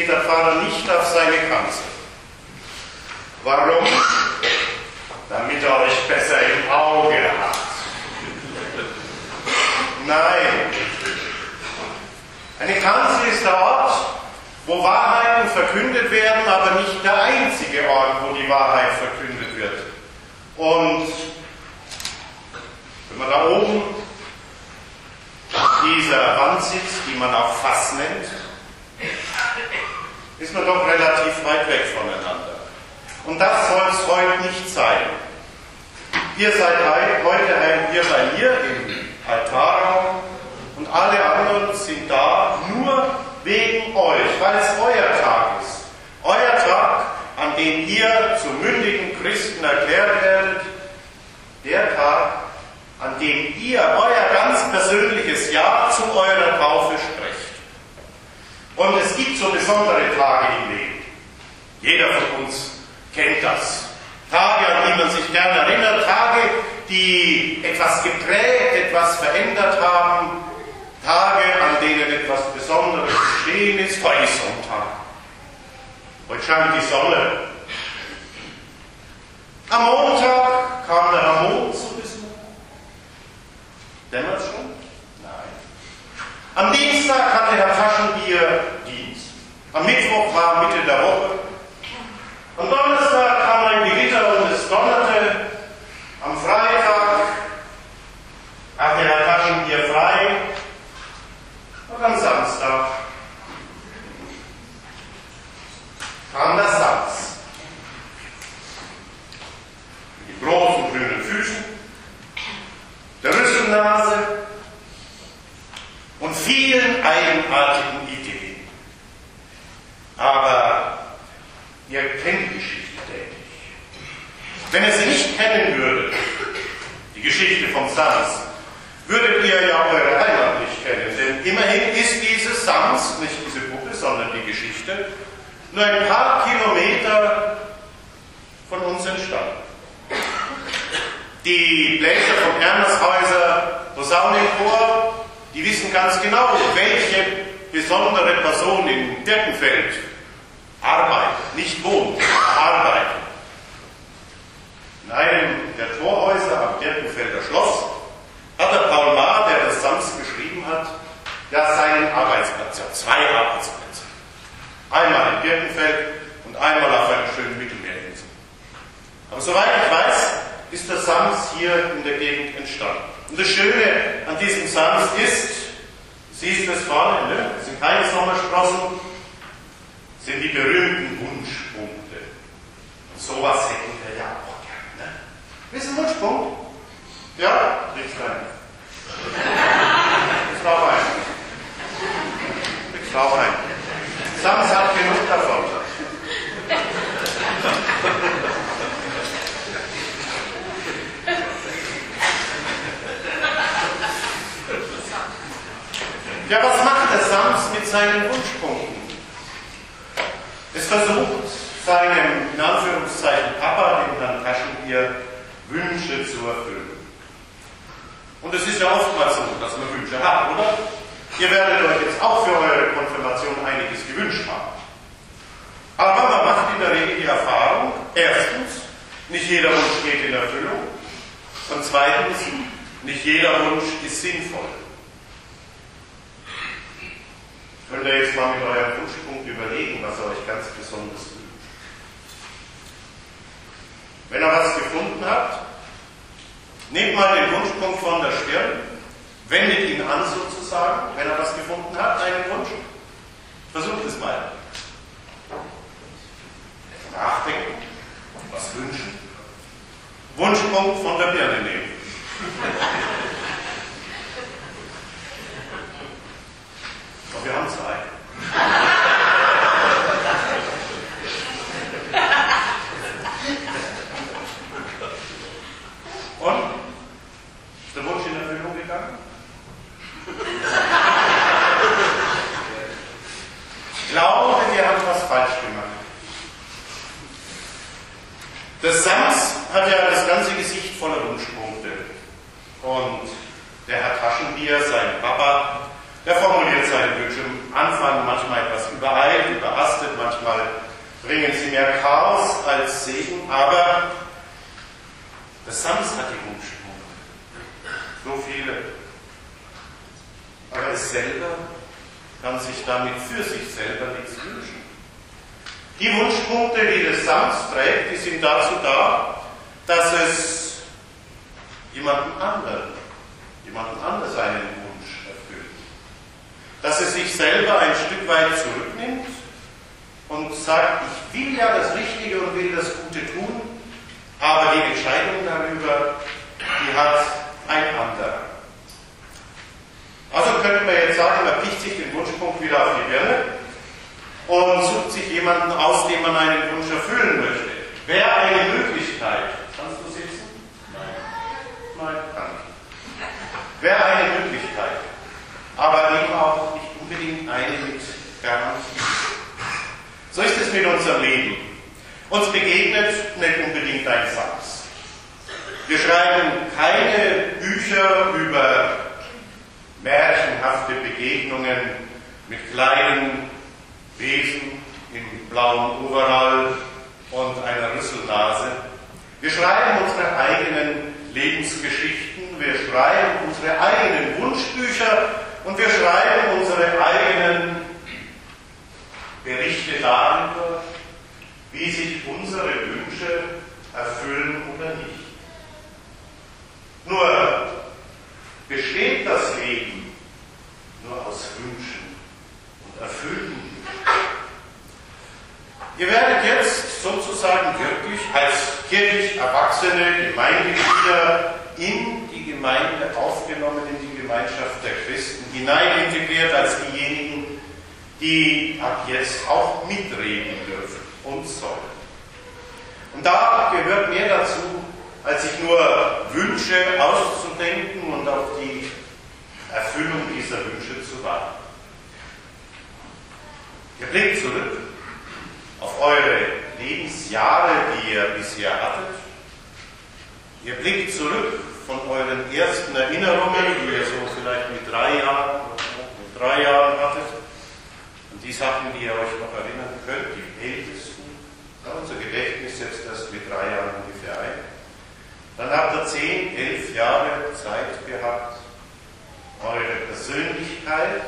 der Pfarrer nicht auf seine Kanzel. Warum? Damit er euch besser im Auge hat. Nein. Eine Kanzel ist der Ort, wo Wahrheiten verkündet werden, aber nicht der einzige Ort, wo die Wahrheit verkündet wird. Und wenn man da oben dieser Wand sitzt, die man auch Fass nennt, ist man doch relativ weit weg voneinander. Und das soll es heute nicht sein. Ihr seid heute hier bei mir im Altarraum und alle anderen sind da nur wegen euch, weil es euer Tag ist. Euer Tag, an dem ihr zu mündigen Christen erklärt werdet, der Tag, an dem ihr euer ganz persönliches Ja zu eurer Taufe sprecht. Und es gibt so besondere Tage im Leben. Jeder von uns kennt das. Tage, an die man sich gerne erinnert, Tage, die etwas geprägt, etwas verändert haben, Tage, an denen etwas Besonderes geschehen ist. Heute ist Sonntag. Heute scheint die Sonne. Am Montag kam der Herr Mond zu Besuch. Dämmert's schon? Nein. Am Dienstag hatte Herr Taschenbier Dienst. Am Mittwoch war Mitte der Woche. Am Donnerstag kam ein Gewitter und es donnerte. Am Freitag hatte Herr Taschenbier frei. Und am Samstag kam der Sams. Mit großen grünen Füßen, der Rüsselnase und vielen eigenartigen Ideen. Aber ihr kennt die Geschichte, denke ich. Wenn ihr sie nicht kennen würdet, die Geschichte vom Sams, würdet ihr ja eure Heimat nicht kennen. Denn immerhin ist dieses Sams, nicht diese Puppe, sondern die Geschichte, nur ein paar Kilometer von uns entstanden. Die Bläser vom Ernershäuser Posaunenchor, die wissen ganz genau, welche besondere Person in Birkenfeld arbeitet, nicht wohnt, arbeitet. In einem der Torhäuser am Birkenfelder Schloss hat der Paul Maar, der das Sams geschrieben hat, ja seinen Arbeitsplatz, ja 2 Arbeitsplätze. Einmal in Birkenfeld und einmal auf einer schönen Mittelmeerinsel. Aber soweit ich weiß, ist der Sams hier in der Gegend entstanden. Und das Schöne an diesem Sams ist, siehst du es vorne, ne? Das sind keine Sommersprossen, sind die berühmten Wunschpunkte. Und sowas hätten wir ja auch gern, ne? Wie ist ein Wunschpunkt? Ja, kriegst du einen. Kriegst du auch einen. Kriegst du auch einen. Sams hat genug davon. Ja, was macht der Sams mit seinen Wunschpunkten? Es versucht, seinem, in Anführungszeichen, Papa, dem Herrn Taschenbier, Wünsche zu erfüllen. Und es ist ja oftmals so, dass man Wünsche hat, oder? Ihr werdet euch jetzt auch für eure Konfirmation einiges gewünscht haben. Aber man macht in der Regel die Erfahrung, erstens, nicht jeder Wunsch geht in Erfüllung, und zweitens, nicht jeder Wunsch ist sinnvoll. Könnt ihr jetzt mal mit eurem Wunschpunkt überlegen, was ihr euch ganz besonders wünscht. Wenn ihr was gefunden habt, nehmt mal den Wunschpunkt von der Stirn, wendet ihn an sozusagen, wenn ihr was gefunden habt, einen Wunsch. Versucht es mal. Nachdenken, was wünschen. Wunschpunkt von der Birne nehmen. Und wir haben 2. Und? Ist der Wunsch in Erfüllung gegangen? Ich glaube, wir haben was falsch gemacht. Der Sams hat ja das ganze Gesicht voller Wunschpunkte. Und der Herr Taschenbier, sein Papa, der formuliert seine Wünsche Anfang manchmal etwas übereilt, überhastet, manchmal bringen sie mehr Chaos als Segen, aber der Sams hat die Wunschpunkte. So viele. Aber es selber kann sich damit für sich selber nichts wünschen. Die Wunschpunkte, die der Sams trägt, die sind dazu da, dass es jemandem anders einen Wunsch erfüllt. Dass es sich selber ein Stück weit zurücknimmt und sagt, ich will ja das Richtige und will das Gute tun, aber die Entscheidung darüber, die hat ein anderer. Also könnte man jetzt sagen, man picht sich den Wunschpunkt wieder auf die Birne und sucht sich jemanden aus, dem man einen Wunsch erfüllen möchte. Wäre eine Möglichkeit. Kannst du sitzen? Nein, kann nicht. Wäre eine Möglichkeit, aber eben auch nicht unbedingt eine mit Garantie. So ist es mit unserem Leben. Uns begegnet nicht unbedingt ein Sams. Wir schreiben keine Bücher über märchenhafte Begegnungen mit kleinen Wesen im blauen Overall und einer Rüsselnase. Wir schreiben unsere eigenen Lebensgeschichten, wir schreiben unsere eigenen Wunschbücher und wir schreiben unsere eigenen Berichte darüber, wie sich unsere Wünsche erfüllen oder nicht. Nur besteht das Leben nur aus Wünschen und Erfüllten. Ihr werdet jetzt sozusagen wirklich als kirchlich erwachsene Gemeindeglieder in die Gemeinde aufgenommen, in die Gemeinschaft der Christen, hinein integriert als diejenigen, die ab jetzt auch mitreden dürfen und sollen. Und da gehört mehr dazu, als sich nur Wünsche auszudenken und auf die Erfüllung dieser Wünsche zu warten. Ihr blickt zurück auf eure Lebensjahre, die ihr bisher hattet. Ihr blickt zurück von euren ersten Erinnerungen, die ihr so vielleicht mit 3 Jahren hattet. Und die Sachen, die ihr euch noch erinnern könnt, die ältesten. Ja, unser Gedächtnis setzt das mit 3 Jahren ungefähr ein. Dann habt ihr 10, 11 Jahre Zeit gehabt, eure Persönlichkeit,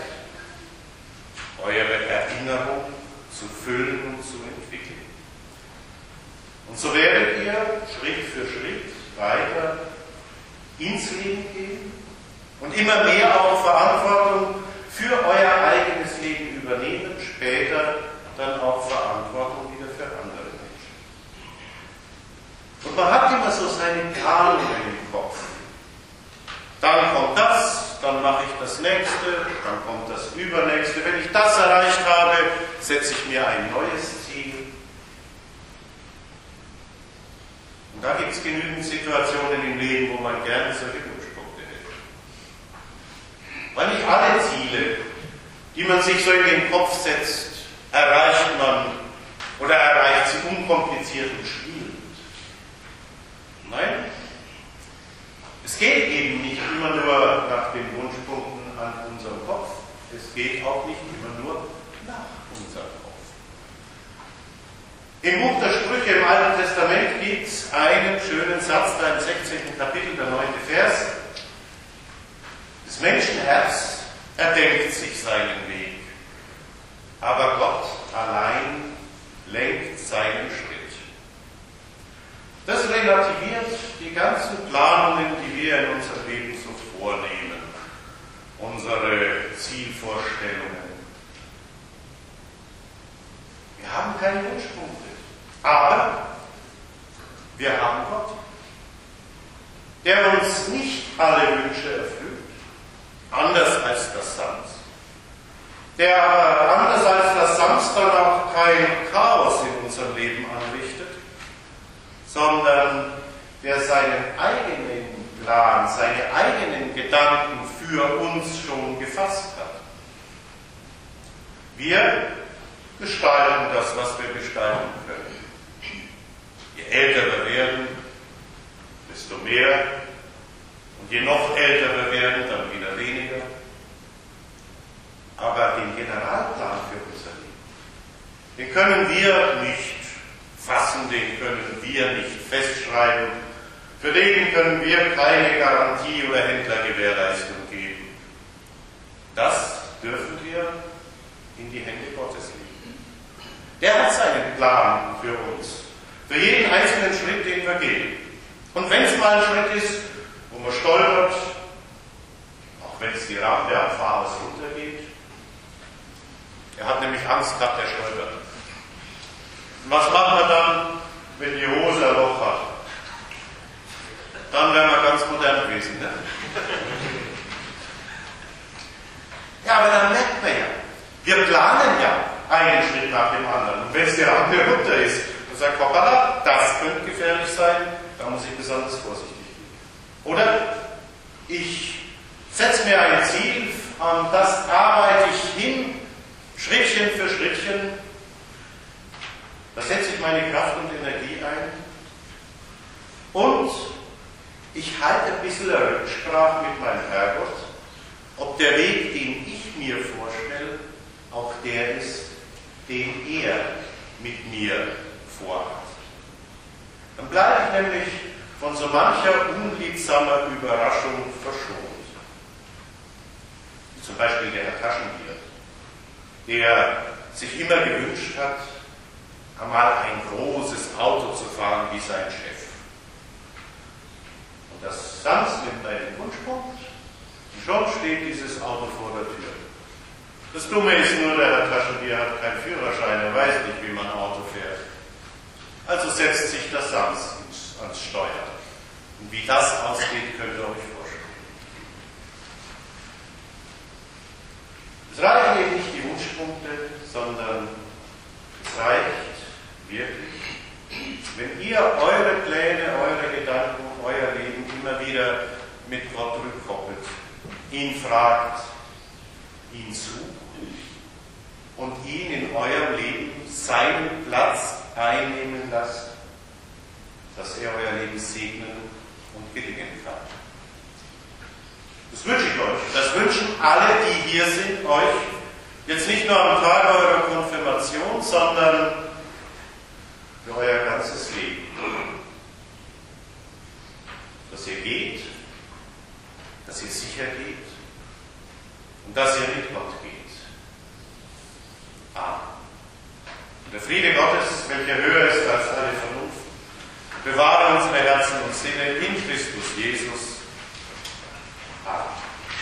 eure Erinnerung zu füllen und zu entwickeln. Und so werdet ihr Schritt für Schritt weiter ins Leben gehen und immer mehr auch Verantwortung für euer eigenes Leben übernehmen, später dann auch Verantwortung wieder für andere Menschen. Und man hat immer so seine Planungen im Kopf. Dann kommt das, dann mache ich das nächste, dann kommt das übernächste. Wenn ich das erreicht habe, setze ich mir ein neues Ziel. Und da gibt es genügend Situationen im Leben, wo man gerne solche Wunschpunkte hätte. Weil nicht alle Ziele, die man sich so in den Kopf setzt, erreicht man oder erreicht sie unkompliziert und spielend. Nein, es geht eben nicht immer nur nach den Wunschpunkten an unserem Kopf, es geht auch nicht immer nur nach unserem Kopf. Im Buch der Sprüche im Alten Testament gibt es einen schönen Satz, da im 16. Kapitel, der 9. Vers. Das Menschenherz erdenkt sich seinen Weg, aber Gott allein lenkt seinen Schritt. Das relativiert die ganzen Planungen, die wir in unserem Leben so vornehmen, unsere Zielvorstellungen. Wir haben keine Wunschpunkte, aber wir haben Gott, der uns nicht alle Wünsche erfüllt, anders als das Sams, der aber anders als das Sams dann auch kein Chaos in unserem Leben anrichtet, sondern der seinen eigenen Plan, seine eigenen Gedanken für uns schon gefasst hat. Wir gestalten das, was wir gestalten können. Je älter wir werden, desto mehr. Und je noch älter wir werden, dann wieder weniger. Aber den Generalplan den können wir nicht festschreiben, für den können wir keine Garantie oder Händlergewährleistung geben. Das dürfen wir in die Hände Gottes legen. Der hat seinen Plan für uns, für jeden einzelnen Schritt, den wir gehen. Und wenn es mal ein Schritt ist, wo man stolpert, auch wenn es die Rampe am Pfarrhaus runtergeht, er hat nämlich Angst gehabt, er stolpert. Und was macht man dann, wenn die Hose ein Loch hat? Dann wären wir ganz modern gewesen, ne? Ja, aber dann merkt man ja, wir planen ja einen Schritt nach dem anderen. Und wenn es die Rampe runter ist, dann sagt hoppala, das könnte gefährlich sein, da muss ich besonders vorsichtig gehen. Oder ich setze mir ein Ziel, an das arbeite ich hin, Schrittchen für Schrittchen, da setze ich meine Kraft und Energie ein und ich halte ein bisschen Rücksprache mit meinem Herrgott, ob der Weg, den ich mir vorstelle, auch der ist, den er mit mir vorhat. Dann bleibe ich nämlich von so mancher unliebsamer Überraschung verschont. Zum Beispiel der Herr Taschenbier, der sich immer gewünscht hat, einmal ein großes Auto zu fahren wie sein Chef. Und das Sams nimmt einen Wunschpunkt und schon steht dieses Auto vor der Tür. Das Dumme ist nur, der Herr Taschenbier hat keinen Führerschein, er weiß nicht, wie man Auto fährt. Also setzt sich das Sams ans Steuer. Und wie das ausgeht, könnt ihr euch vorstellen. Es reichen eben nicht die Wunschpunkte, sondern es reicht wirklich, wenn ihr eure Pläne, eure Gedanken, euer Leben immer wieder mit Gott rückkoppelt, ihn fragt, ihn sucht und ihn in eurem Leben seinen Platz einnehmen lasst, dass er euer Leben segnen und gelingen kann. Das wünsche ich euch. Das wünschen alle, die hier sind, euch. Jetzt nicht nur am Tag eurer Konfirmation, sondern für euer ganzes Leben. Dass ihr geht, dass ihr sicher geht und dass ihr mit Gott geht. Amen. Und der Friede Gottes, welcher höher ist als alle Vernunft, bewahre unsere Herzen und Sinne in Christus Jesus,